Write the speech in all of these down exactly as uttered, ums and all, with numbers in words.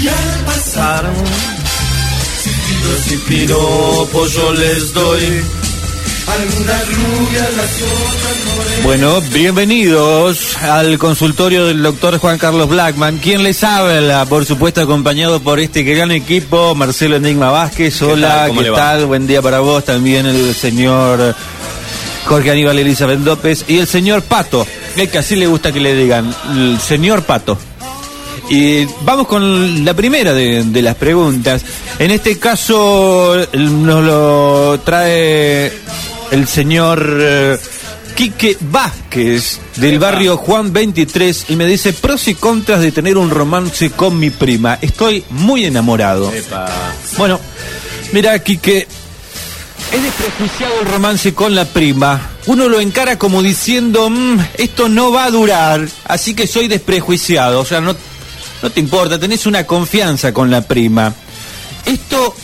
Y al pasar, silbidos y piropos yo les doy. Algunas rubias, las otras morenas. Bueno, bienvenidos al consultorio del doctor Juan Carlos Blackman, quien les habla, por supuesto, acompañado por este gran equipo, Marcelo Enigma Vázquez. Hola, ¿qué tal? ¿Qué tal? Buen día para vos, también el señor Jorge Aníbal Elizabeth López y el señor Pato, el que así le gusta que le digan, el señor Pato. Y vamos con la primera de, de las preguntas. En este caso nos lo trae el señor eh, Quique Vázquez, del barrio Juan veintitrés, y me dice: pros y contras de tener un romance con mi prima. Estoy muy enamorado. Epa. Bueno, mira, Quique, es desprejuiciado el romance con la prima. Uno lo encara como diciendo, mmm, esto no va a durar, así que soy desprejuiciado. O sea, no, no te importa, tenés una confianza con la prima. Esto,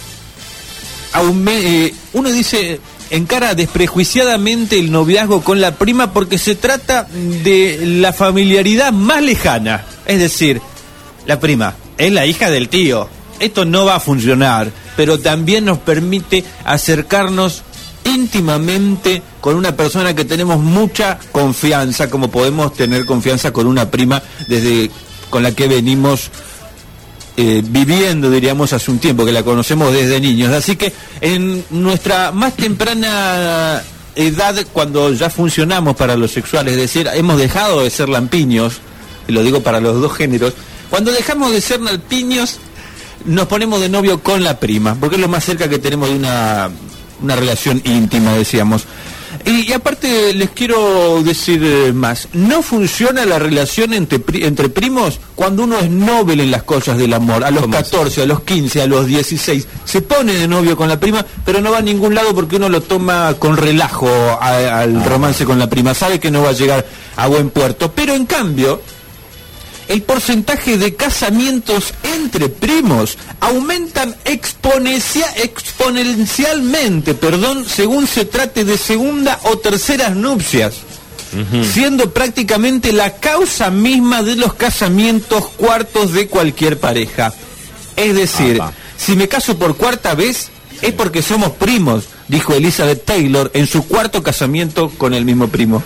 eh, uno dice, encara desprejuiciadamente el noviazgo con la prima porque se trata de la familiaridad más lejana. Es decir, la prima es la hija del tío. Esto no va a funcionar, pero también nos permite acercarnos íntimamente con una persona que tenemos mucha confianza, como podemos tener confianza con una prima desde con la que venimos eh, viviendo, diríamos, hace un tiempo, que la conocemos desde niños. Así que en nuestra más temprana edad, cuando ya funcionamos para lo sexual, es decir, hemos dejado de ser lampiños, y lo digo para los dos géneros, cuando dejamos de ser lampiños, nos ponemos de novio con la prima, porque es lo más cerca que tenemos de una, una relación íntima, decíamos. Y, y aparte les quiero decir eh, más, no funciona la relación entre, pri, entre primos cuando uno es noble en las cosas del amor. A los catorce, a los quince, a los dieciséis, se pone de novio con la prima, pero no va a ningún lado porque uno lo toma con relajo a, al romance con la prima, sabe que no va a llegar a buen puerto. Pero en cambio, el porcentaje de casamientos entre primos aumentan exponencia, exponencialmente, perdón, según se trate de segunda o terceras nupcias, uh-huh. siendo prácticamente la causa misma de los casamientos cuartos de cualquier pareja. Es decir, Apa. si me caso por cuarta vez, es porque somos primos, dijo Elizabeth Taylor en su cuarto casamiento con el mismo primo.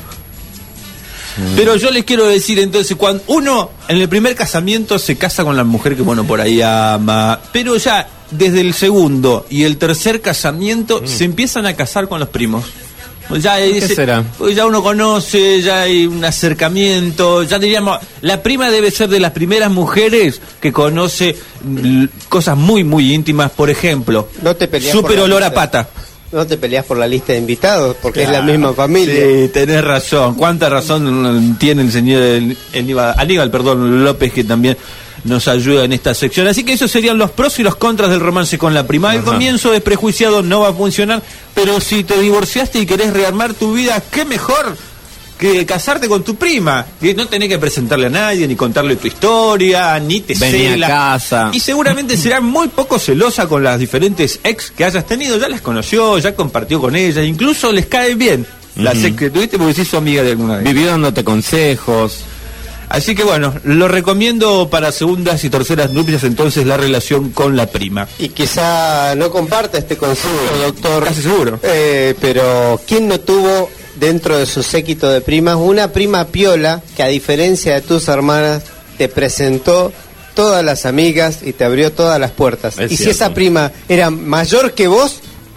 Pero yo les quiero decir, entonces, cuando uno en el primer casamiento se casa con la mujer que, bueno, por ahí ama, pero ya desde el segundo y el tercer casamiento mm. se empiezan a casar con los primos. Pues ya, ¿Qué ese, será? Pues ya uno conoce, ya hay un acercamiento, ya diríamos, la prima debe ser de las primeras mujeres que conoce l- cosas muy, muy íntimas, por ejemplo, no te peleas súper olor a pata. No te peleas por la lista de invitados, porque claro, es la misma familia. Sí, tenés razón. Cuánta razón tiene el señor Aníbal, Aníbal, perdón, López, que también nos ayuda en esta sección. Así que esos serían los pros y los contras del romance con la prima. Al comienzo, desprejuiciado, no va a funcionar, pero si te divorciaste y querés rearmar tu vida, qué mejor que casarte con tu prima, que no tenés que presentarle a nadie, ni contarle tu historia, ni te Vení cela. a casa. Y seguramente será muy poco celosa con las diferentes ex que hayas tenido, ya las conoció, ya compartió con ellas, incluso les cae bien uh-huh. las ex que tuviste porque sos su amiga de alguna vez. Vivió dándote consejos. Así que bueno, lo recomiendo para segundas y terceras nupcias, entonces, la relación con la prima. Y quizá no comparta este consejo, doctor. Casi seguro. Eh, pero ¿quién no tuvo dentro de su séquito de primas una prima piola que, a diferencia de tus hermanas, te presentó todas las amigas y te abrió todas las puertas? Es y cierto. si esa prima era mayor que vos,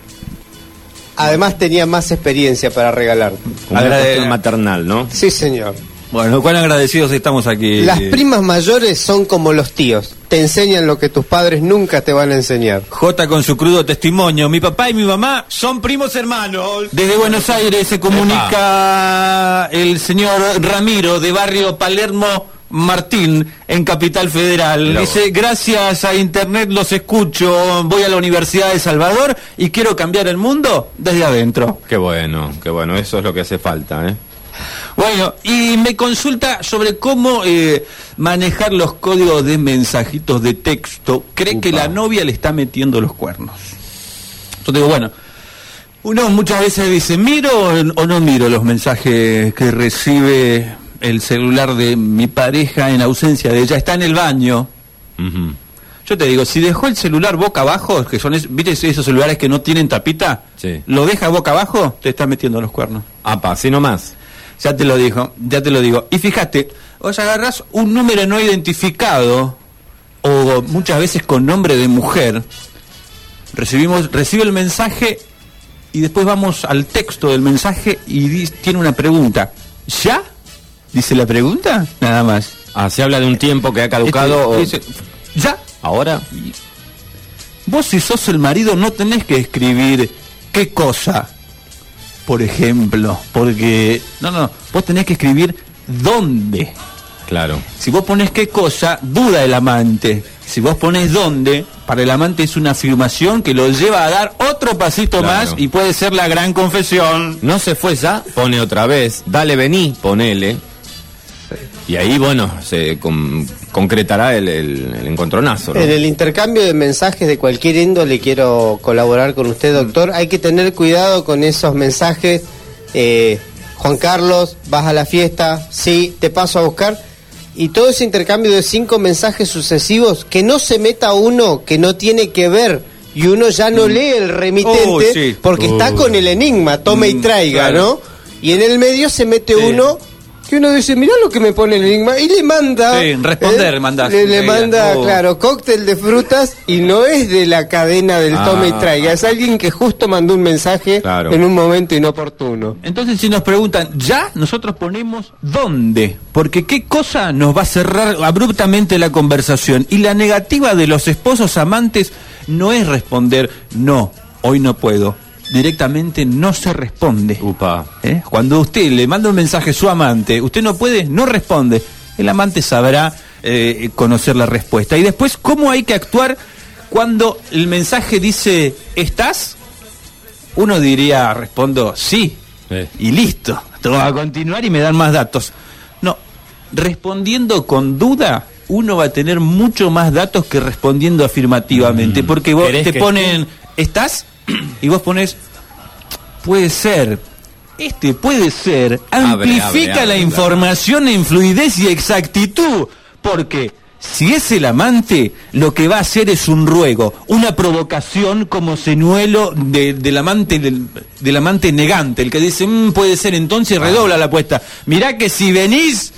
además tenía más experiencia para regalarte. Como una cuestión maternal, ¿no? Sí, señor. Bueno, cuán agradecidos estamos aquí. Las primas mayores son como los tíos, te enseñan lo que tus padres nunca te van a enseñar. J con su crudo testimonio: mi papá y mi mamá son primos hermanos. Desde Buenos Aires se comunica el señor Ramiro, de barrio Palermo Martín, en Capital Federal. Lo. Dice: gracias a internet los escucho, voy a la Universidad de Salvador y quiero cambiar el mundo desde adentro. Qué bueno, qué bueno, eso es lo que hace falta, ¿eh? Bueno, y me consulta sobre cómo eh, manejar los códigos de mensajitos de texto. Cree Upa. que la novia le está metiendo los cuernos. Yo digo, bueno, uno muchas veces dice, ¿miro o no miro los mensajes que recibe el celular de mi pareja en ausencia de ella? Está en el baño. Uh-huh. Yo te digo, si dejó el celular boca abajo, que son es, ¿viste esos celulares que no tienen tapita? Sí. Lo deja boca abajo, te está metiendo los cuernos. Apa, así nomás. Ya te lo dijo, ya te lo digo. Y fíjate, vos agarrás un número no identificado, o muchas veces con nombre de mujer, recibimos, recibe el mensaje y después vamos al texto del mensaje y di, tiene una pregunta. ¿Ya? ¿Dice la pregunta? Nada más. Ah, se habla de un tiempo que ha caducado. Este, o... dice, ¿ya? ¿Ahora? Vos si sos el marido no tenés que escribir qué cosa, por ejemplo, porque... No, no, vos tenés que escribir dónde. Claro. Si vos pones qué cosa, duda el amante. Si vos pones dónde, para el amante es una afirmación que lo lleva a dar otro pasito Claro. más y puede ser la gran confesión. No se fue ya, pone otra vez. Dale, vení, ponele. Y ahí, bueno, se con- concretará el, el, el encontronazo, ¿no? En el intercambio de mensajes de cualquier índole quiero colaborar con usted, doctor. Hay que tener cuidado con esos mensajes. Eh, Juan Carlos, vas a la fiesta, sí, te paso a buscar. Y todo ese intercambio de cinco mensajes sucesivos, que no se meta uno que no tiene que ver y uno ya no lee el remitente Oh, sí. porque está Oh. con el enigma, tome y Mm, traiga, claro. ¿no? Y en el medio se mete Sí. uno que uno dice, mirá lo que me pone el enigma, y le manda... Sí, responder, mandás, Le, le enseguida. manda, Oh. claro, cóctel de frutas, y no es de la cadena del Ah. tome y traiga, es alguien que justo mandó un mensaje Claro. en un momento inoportuno. Entonces si nos preguntan, ¿ya? Nosotros ponemos ¿dónde? Porque qué cosa nos va a cerrar abruptamente la conversación. Y la negativa de los esposos amantes no es responder, no, hoy no puedo. Directamente no se responde. Upa. ¿Eh? Cuando usted le manda un mensaje a su amante, usted no puede, no responde. El amante sabrá eh, conocer la respuesta. Y después, ¿cómo hay que actuar cuando el mensaje dice ¿estás? Uno diría, respondo sí, Eh. y listo. Esto va a continuar y me dan más datos. No, respondiendo con duda, uno va a tener mucho más datos que respondiendo afirmativamente. Mm. Porque vos ¿Querés te que ponen ¿estás? Y vos pones puede ser. Este puede ser. Abre, Amplifica abre, abre, la abre. información en fluidez y exactitud. Porque si es el amante, lo que va a hacer es un ruego, una provocación como señuelo de, del amante del, del amante negante, el que dice, mmm, puede ser, entonces redobla la apuesta. Mirá que si venís,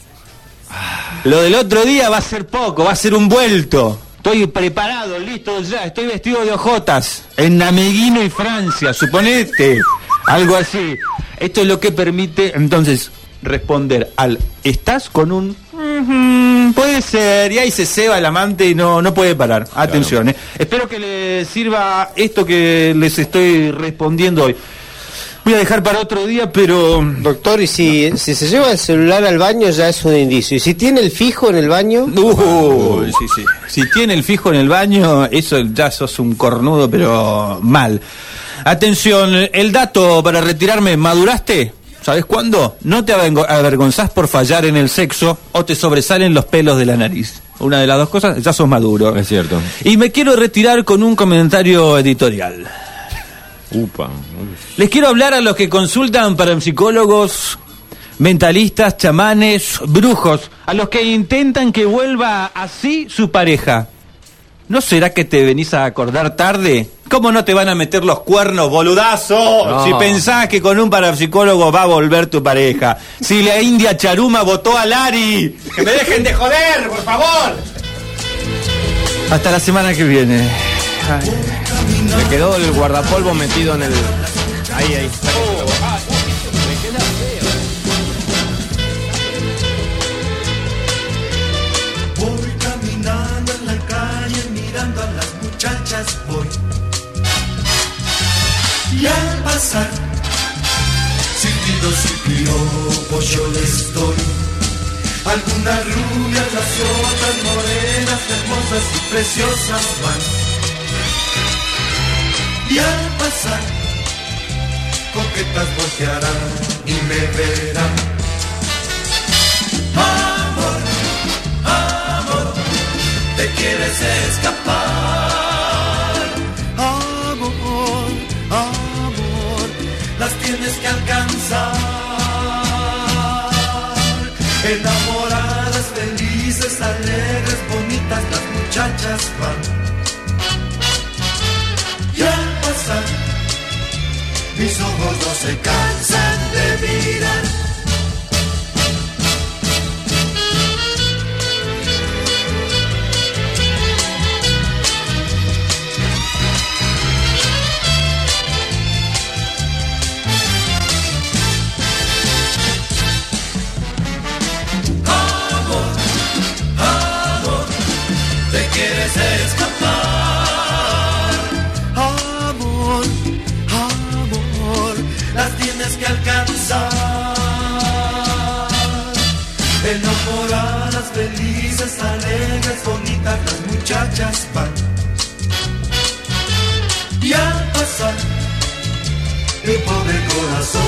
lo del otro día va a ser poco, va a ser un vuelto. Estoy preparado, listo ya, estoy vestido de ojotas, en Ameguino y Francia, suponete, algo así. Esto es lo que permite, entonces, responder al ¿estás? Con un "Ujú, puede ser", y ahí se ceba el amante y no, no puede parar. Atención, eh. Espero que les sirva esto que les estoy respondiendo hoy. Voy a dejar para otro día, pero... Doctor, y si, si se lleva el celular al baño ya es un indicio. ¿Y si tiene el fijo en el baño? Uy, sí, sí. Si tiene el fijo en el baño, eso ya sos un cornudo, pero mal. Atención, el dato para retirarme, ¿maduraste? ¿Sabes cuándo? No te avergo- avergonzás por fallar en el sexo o te sobresalen los pelos de la nariz. Una de las dos cosas, ya sos maduro. Es cierto. Y me quiero retirar con un comentario editorial. Upa. Les quiero hablar a los que consultan para psicólogos, mentalistas, chamanes, brujos, a los que intentan que vuelva así su pareja. ¿No será que te venís a acordar tarde? ¿Cómo no te van a meter los cuernos, boludazo? No. Si pensás que con un parapsicólogo va a volver tu pareja. Si la India Charuma votó a Lari. ¡Que me dejen de joder, por favor! Hasta la semana que viene. Ay. Le quedó el guardapolvo metido en el... Ahí, ahí. Voy caminando en la calle mirando a las muchachas voy. Y al pasar, silbidos y piropos yo les doy. Algunas rubias, las otras morenas, hermosas y preciosas van. Y al pasar, coquetas voltearán y me verán. Amor, amor, te quieres escapar. Amor, amor, las tienes que alcanzar. Enamoradas, felices, alegres, bonitas las muchachas. muchachas van. Y al pasar, mis ojos no se cansan de mirar. Quieres escapar, amor, amor, las tienes que alcanzar. Enamoradas, felices, alegres, bonitas, las muchachas van. Y al pasar, mi pobre corazón